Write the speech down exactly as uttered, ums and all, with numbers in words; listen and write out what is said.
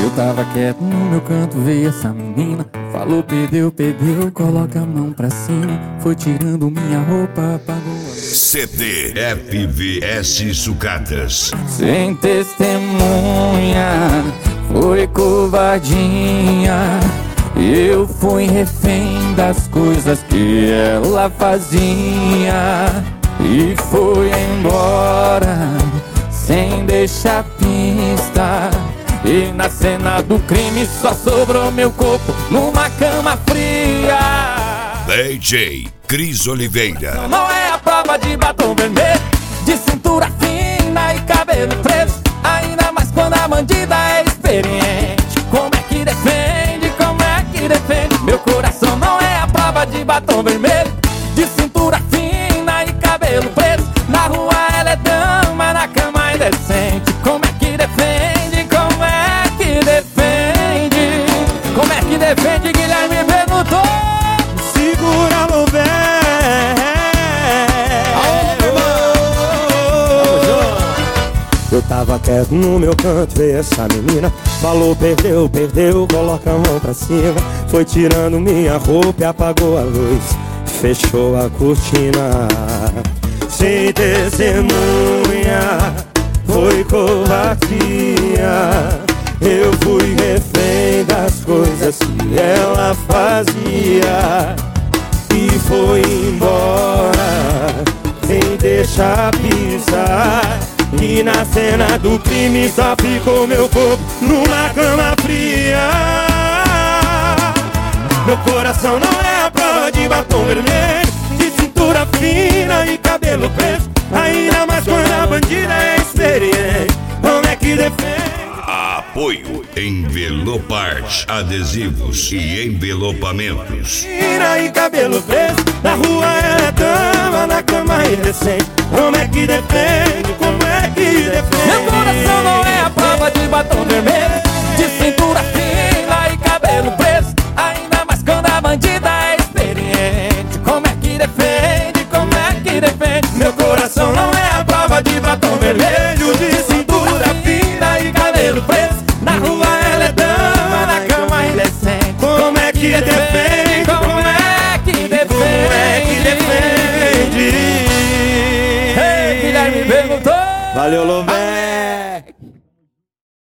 Eu tava quieto no meu canto, veio essa menina. Falou, perdeu, perdeu, coloca a mão pra cima. Foi tirando minha roupa, apagou a... C D F V S Sucatas. Sem testemunha, foi covardia. Eu fui refém das coisas que ela fazia e foi embora sem deixar pista. E na cena do crime só sobrou meu corpo numa cama fria. D J Cris Oliveira. Não é a prova de batom vermelho, de cintura fina e cabelo preso. Ainda mais quando a bandida é experiente. Como é que defende, como é que defende? Meu coração não é a prova de batom vermelho, de cintura fina e cabelo preso. Na rua ela é dama, na cama é decente. Como é que defende, como é que defende? Como é que defende, Guilherme perguntou. Segura, meu bem. Eu tava quieto no meu canto, veio essa menina. Falou, perdeu, perdeu, coloca a mão pra cima. Foi tirando minha roupa e apagou a luz, fechou a cortina. Sem testemunha, foi covardia. Eu fui refém das coisas que ela fazia e foi embora sem deixar pisar. E na cena do crime só ficou meu corpo numa cama fria. Meu coração não é a prova de batom vermelho, de cintura fina e cabelo preso. Ainda mais quando a bandida é experiente. Como é que defende? Apoio Envelopart, adesivos e envelopamentos. Fina e cabelo preso. Na rua ela é dama, na cama é indecente. Como é que defende? Como é que defende? Meu coração não é a prova de batom vermelho, de cintura fina e cabelo preso. Ainda mais quando a bandida é experiente. Como é que defende? Como é que defende? Meu coração não é a prova de batom vermelho, de cintura fina e cabelo preso. Na rua ela é dama, na cama é indecente. Como é que defende? Como é que defende? Como é que defende? Ei, Guilherme perguntou. Valeu, Lomé.